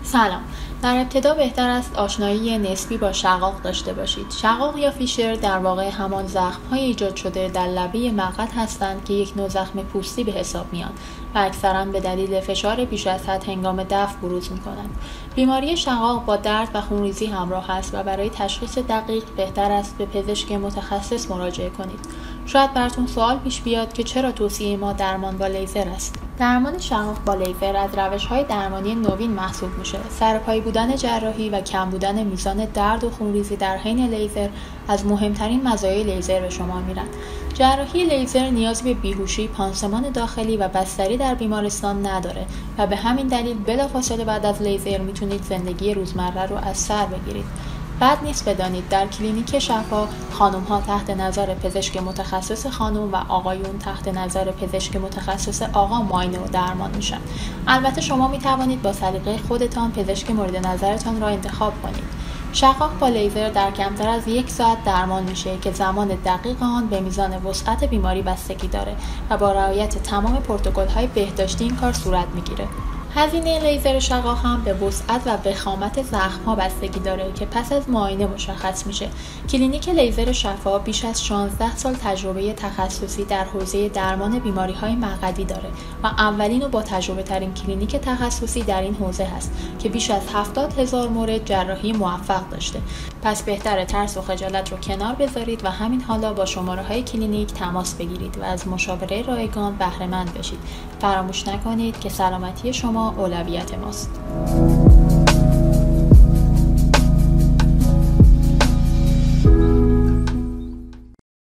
سلام. در ابتدا بهتر است آشنایی نسبی با شقاق داشته باشید. شقاق یا فیشر در واقع همان زخم‌های ایجاد شده در لبه مقعد هستند که یک نوع زخم پوستی به حساب میان و اکثراً به دلیل فشار بیش از حد هنگام دفع بروز می‌کنند. بیماری شقاق با درد و خونریزی همراه است و برای تشخیص دقیق بهتر است به پزشک متخصص مراجعه کنید. شاید براتون سوال پیش بیاد که چرا توصیه ما درمان با لیزر است. درمان شقاق با لیزر از روش‌های درمانی نوین محسوب میشه. سرپایی بودن جراحی و کم بودن میزان درد و خونریزی در حین لیزر از مهمترین مزایای لیزر به شما میرن. جراحی لیزر نیاز به بیهوشی، پانسمان داخلی و بستری در بیمارستان نداره و به همین دلیل بلافاصله بعد از لیزر میتونید زندگی روزمره رو از سر بگیرید. بد نیست بدانید در کلینیک شفا خانم‌ها تحت نظر پزشک متخصص خانم و آقایون تحت نظر پزشک متخصص آقا معاینه و درمان میشن. البته شما می توانید با سلیقه خودتان پزشک مورد نظرتان را انتخاب کنید. شقاق با لیزر در کمتر از 1 ساعت درمان میشه که زمان دقیق آن به میزان وسعت بیماری بستگی داره و با رعایت تمام پروتکل‌های بهداشتی این کار صورت میگیره. هزینه لیزر شقاق هم به وسعت و وخامت زخم‌ها بستگی داره که پس از معاینه مشخص میشه. کلینیک لیزر شفا بیش از 16 سال تجربه تخصصی در حوزه درمان بیماری‌های مقعدی داره و اولین و با تجربه ترین کلینیک تخصصی در این حوزه هست که بیش از 70,000 مورد جراحی موفق داشته. پس بهتره ترس و خجالت رو کنار بذارید و همین حالا با شماره‌های کلینیک تماس بگیرید و از مشاوره رایگان بهره مند بشید. فراموش نکنید که سلامتی شما اولویت ماست.